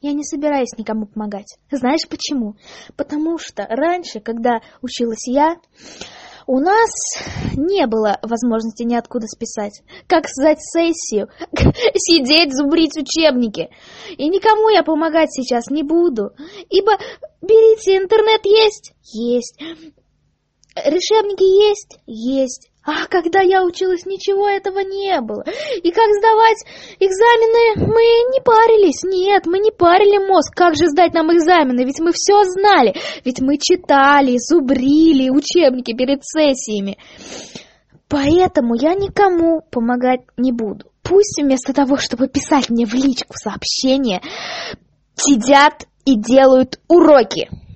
Я не собираюсь никому помогать. Знаешь почему? Потому что раньше, когда училась я, у нас не было возможности ниоткуда списать. Как сдать сессию, сидеть, зубрить учебники. И никому я помогать сейчас не буду. Ибо, берите, интернет есть? Есть. Решебники есть? Есть. А когда я училась, ничего этого не было. И как сдавать экзамены, мы не парились. Нет, мы не парили мозг. Как же сдать нам экзамены? Ведь мы все знали. Ведь мы читали, зубрили учебники перед сессиями. Поэтому я никому помогать не буду. Пусть вместо того, чтобы писать мне в личку сообщения, сидят и делают уроки.